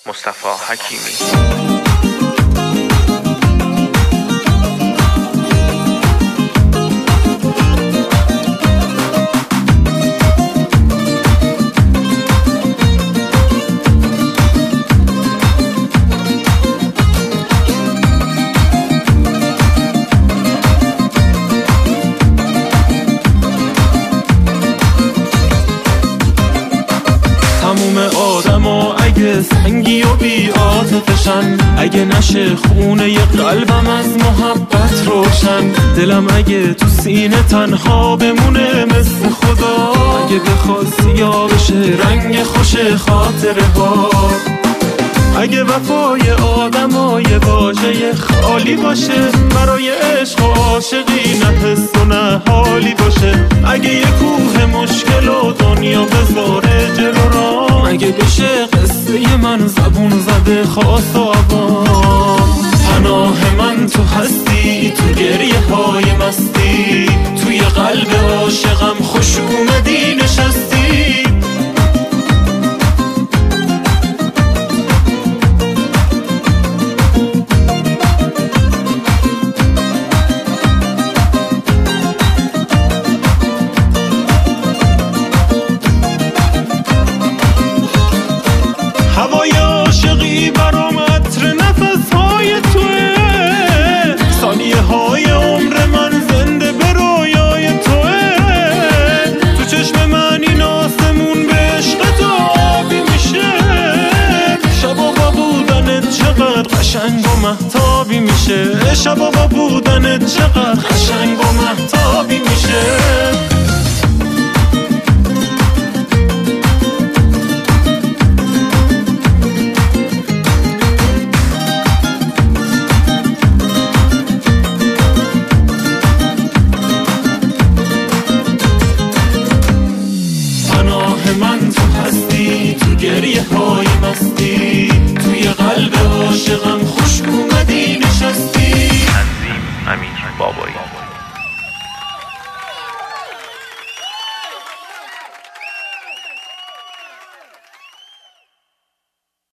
مصطفی حکیمی. اگه سنگی و بی عاطفشن، اگه نشه خونه ی قلبم از محبت روشن، دلم اگه تو سینه تنها بمونه مثل خدا، اگه بخواد سیاه بشه رنگ خوش خاطره ها، اگه وفای آدمای واژه خالی باشه، برای عشق و عاشقی نه حس و نه حالی باشه، اگه یه کوه مشکل و دنیا بذاره جلو راه، اگه بشه قصه من زبون زده خاص و عوام، پناه من تو هستی، تو گریه های مستی، توی قلب عاشقم خوش اومدی نشستی. هوای عاشقی برام عطر نفس‌های توه، ثانیه های عمر من زنده به رویای توه، تو چشم من این آسمون به عشق تو آبی میشه، شبا با بودنت چقدر قشنگ و مهتابی میشه، شبا با بودنت چقدر قشنگ و مهتابی میشه. من تو هستی، تو گریه های مستی، توی قلب عاشقم